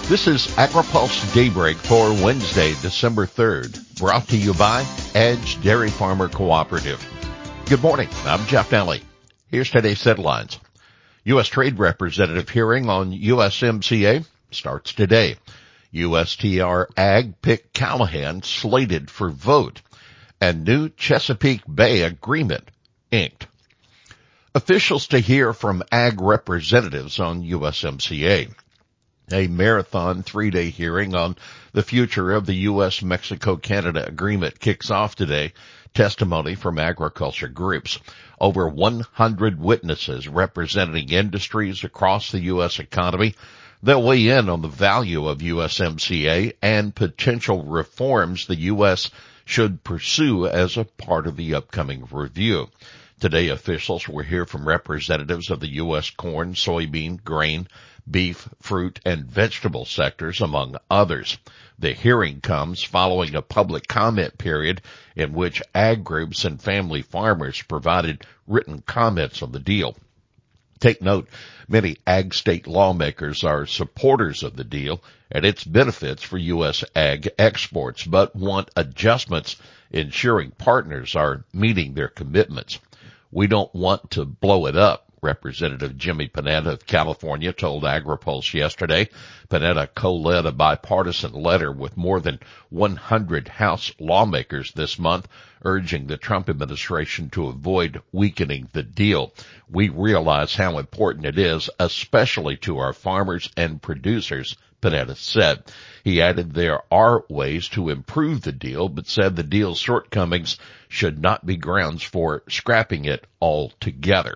This is AgriPulse Daybreak for Wednesday, December 3rd, brought to you by Edge Dairy Farmer Cooperative. Good morning, I'm Jeff Daly. Here's today's headlines. U.S. Trade Representative hearing on USMCA starts today. USTR Ag pick Callahan slated for vote. And new Chesapeake Bay agreement inked. Officials to hear from Ag representatives on USMCA. A marathon 3-day hearing on the future of the U.S.-Mexico-Canada agreement kicks off today. Testimony from agriculture groups. Over 100 witnesses representing industries across the U.S. economy. They'll weigh in on the value of USMCA and potential reforms the U.S. should pursue as a part of the upcoming review. Today, officials will hear from representatives of the U.S. corn, soybean, grain, beef, fruit, and vegetable sectors, among others. The hearing comes following a public comment period in which ag groups and family farmers provided written comments on the deal. Take note, many ag state lawmakers are supporters of the deal and its benefits for U.S. ag exports, but want adjustments ensuring partners are meeting their commitments. We don't want to blow it up, Representative Jimmy Panetta of California told AgriPulse yesterday. Panetta co-led a bipartisan letter with more than 100 House lawmakers this month, urging the Trump administration to avoid weakening the deal. We realize how important it is, especially to our farmers and producers, Panetta said. He added there are ways to improve the deal, but said the deal's shortcomings should not be grounds for scrapping it altogether.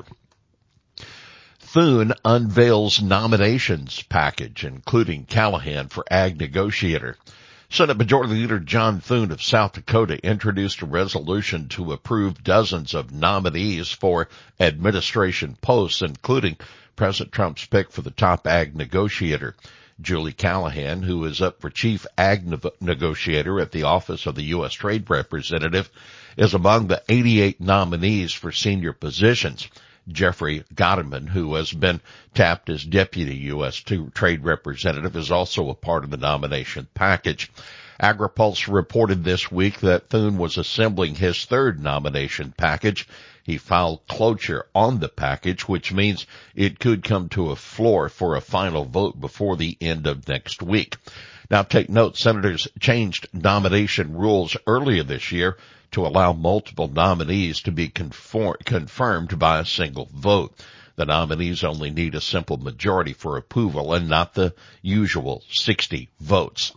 Thune unveils nominations package, including Callahan for Ag Negotiator. Senate Majority Leader John Thune of South Dakota introduced a resolution to approve dozens of nominees for administration posts, including President Trump's pick for the top Ag Negotiator. Julie Callahan, who is up for Chief Ag Negotiator at the Office of the U.S. Trade Representative, is among the 88 nominees for senior positions. Jeffrey Gotteman, who has been tapped as Deputy U.S. Trade Representative, is also a part of the nomination package. AgriPulse reported this week that Thune was assembling his third nomination package. He filed cloture on the package, which means it could come to a floor for a final vote before the end of next week. Now take note, senators changed nomination rules earlier this year to allow multiple nominees to be confirmed by a single vote. The nominees only need a simple majority for approval and not the usual 60 votes.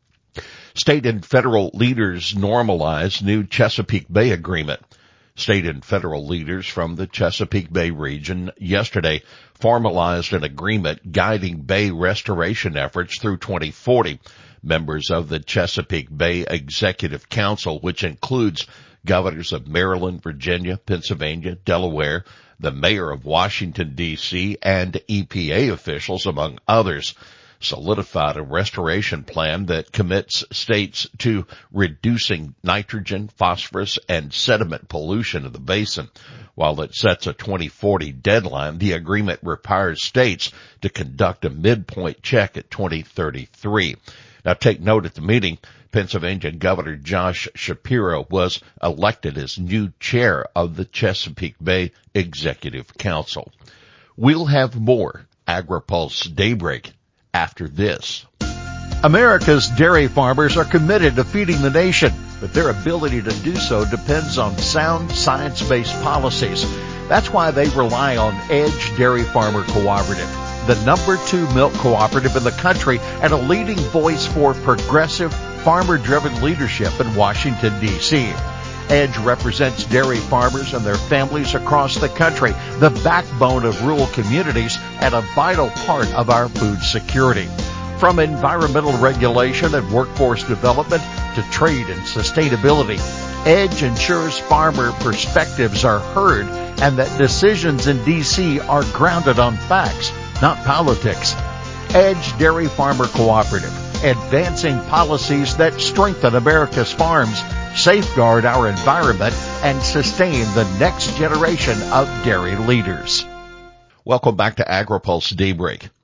State and federal leaders normalize new Chesapeake Bay agreement. State and federal leaders from the Chesapeake Bay region yesterday formalized an agreement guiding bay restoration efforts through 2040. Members of the Chesapeake Bay Executive Council, which includes governors of Maryland, Virginia, Pennsylvania, Delaware, the mayor of Washington, D.C., and EPA officials, among others, solidified a restoration plan that commits states to reducing nitrogen, phosphorus, and sediment pollution in the basin. While it sets a 2040 deadline, the agreement requires states to conduct a midpoint check at 2033. Now take note, at the meeting, Pennsylvania Governor Josh Shapiro was elected as new chair of the Chesapeake Bay Executive Council. We'll have more AgriPulse Daybreak after this. America's dairy farmers are committed to feeding the nation, but their ability to do so depends on sound science-based policies. That's why they rely on Edge Dairy Farmer Cooperative, the #2 milk cooperative in the country and a leading voice for progressive, farmer-driven leadership in Washington, D.C. Edge represents dairy farmers and their families across the country, the backbone of rural communities and a vital part of our food security. From environmental regulation and workforce development to trade and sustainability, Edge ensures farmer perspectives are heard and that decisions in D.C. are grounded on facts, not politics. Edge Dairy Farmer Cooperative, advancing policies that strengthen America's farms, safeguard our environment, and sustain the next generation of dairy leaders. Welcome back to AgriPulse Daybreak.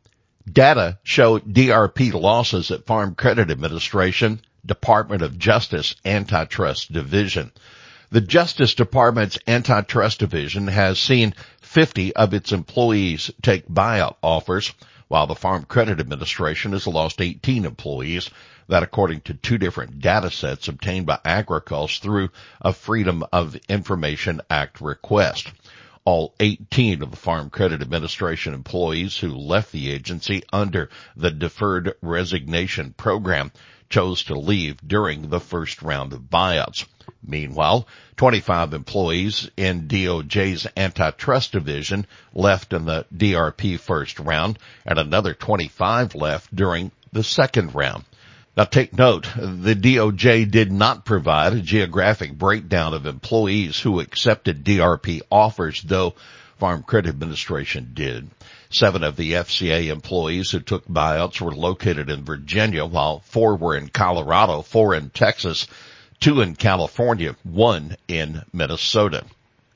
Data show DRP losses at Farm Credit Administration, Department of Justice Antitrust Division. The Justice Department's Antitrust Division has seen 50 of its employees take buyout offers, while the Farm Credit Administration has lost 18 employees. That according to two different data sets obtained by Agriculse through a Freedom of Information Act request. All 18 of the Farm Credit Administration employees who left the agency under the Deferred Resignation Program chose to leave during the first round of buyouts. Meanwhile, 25 employees in DOJ's Antitrust Division left in the DRP first round, and another 25 left during the second round. Now take note, the DOJ did not provide a geographic breakdown of employees who accepted DRP offers, though Farm Credit Administration did. 7 of the FCA employees who took buyouts were located in Virginia, while 4 were in Colorado, 4 in Texas, 2 in California, 1 in Minnesota.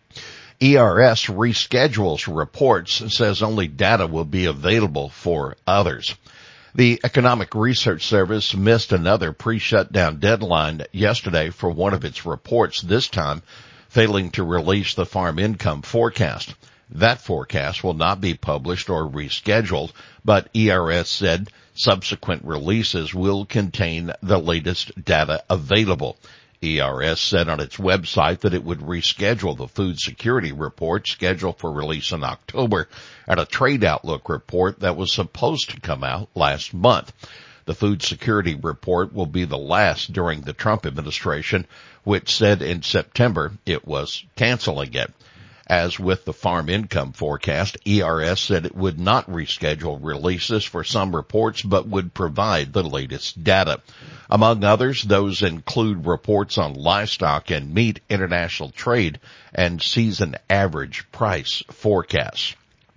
ERS reschedules reports, says only data will be available for others. The Economic Research Service missed another pre-shutdown deadline yesterday for one of its reports, this time failing to release the farm income forecast. That forecast will not be published or rescheduled, but ERS said subsequent releases will contain the latest data available. ERS said on its website that it would reschedule the food security report scheduled for release in October and a trade outlook report that was supposed to come out last month. The food security report will be the last during the Trump administration, which said in September it was canceling it. As with the farm income forecast, ERS said it would not reschedule releases for some reports but would provide the latest data. Among others, those include reports on livestock and meat international trade and season average price forecasts.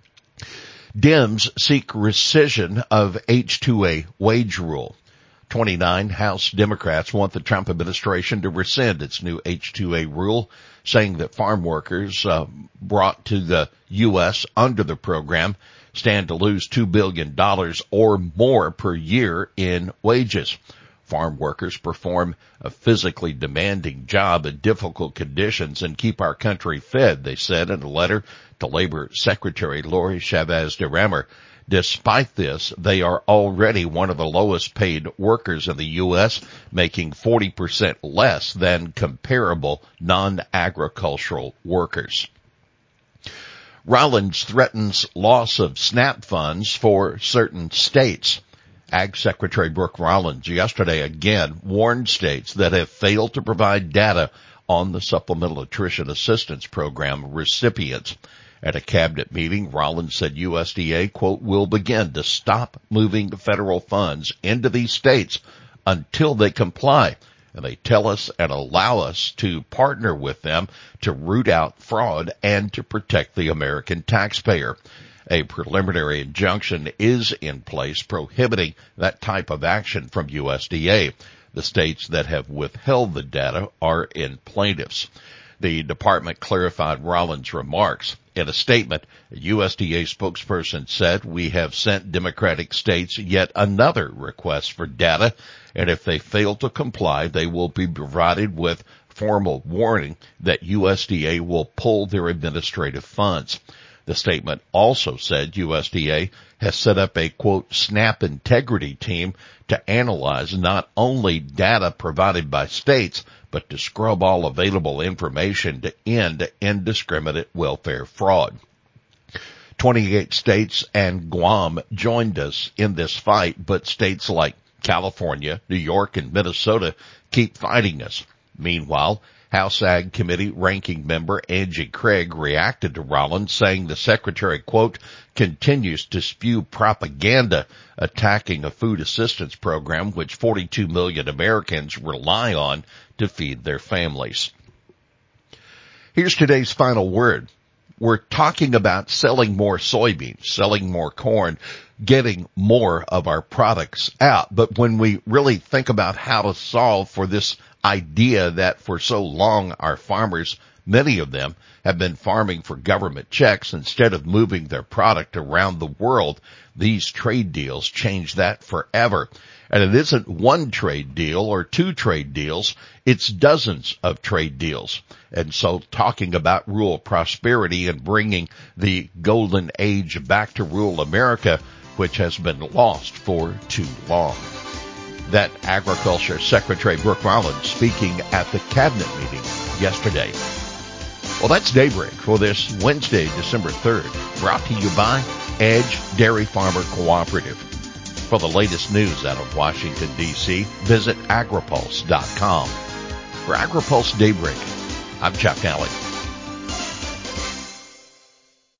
Dems seek rescission of H-2A wage rule. 29 House Democrats want the Trump administration to rescind its new H-2A rule, saying that farm workers brought to the U.S. under the program stand to lose $2 billion or more per year in wages. Farm workers perform a physically demanding job in difficult conditions and keep our country fed, they said in a letter to Labor Secretary Lori Chavez DeRemer. Despite this, they are already one of the lowest paid workers in the U.S., making 40% less than comparable non-agricultural workers. Rollins threatens loss of SNAP funds for certain states. Ag Secretary Brooke Rollins yesterday again warned states that have failed to provide data on the Supplemental Nutrition Assistance Program recipients. At a cabinet meeting, Rollins said USDA, quote, will begin to stop moving the federal funds into these states until they comply. And they tell us and allow us to partner with them to root out fraud and to protect the American taxpayer. A preliminary injunction is in place prohibiting that type of action from USDA. The states that have withheld the data are in plaintiffs. The department clarified Rollins' remarks. In a statement, a USDA spokesperson said, we have sent Democratic states yet another request for data, and if they fail to comply, they will be provided with formal warning that USDA will pull their administrative funds. The statement also said USDA has set up a, quote, SNAP integrity team to analyze not only data provided by states, but to scrub all available information to end indiscriminate welfare fraud. 28 states and Guam joined us in this fight, but states like California, New York, and Minnesota keep fighting us. Meanwhile, House Ag Committee Ranking Member Angie Craig reacted to Rollins, saying the secretary, quote, continues to spew propaganda attacking a food assistance program which 42 million Americans rely on to feed their families. Here's today's final word. We're talking about selling more soybeans, selling more corn, getting more of our products out. But when we really think about how to solve for this idea that for so long our farmers Many of them have been farming for government checks instead of moving their product around the world. These trade deals change that forever. And it isn't one trade deal or two trade deals, it's dozens of trade deals. And so talking about rural prosperity and bringing the golden age back to rural America, which has been lost for too long. That Agriculture Secretary Brooke Rollins speaking at the cabinet meeting yesterday. Well, that's Daybreak for this Wednesday, December 3rd, brought to you by Edge Dairy Farmer Cooperative. For the latest news out of Washington, D.C., visit agripulse.com. For AgriPulse Daybreak, I'm Chuck Alley.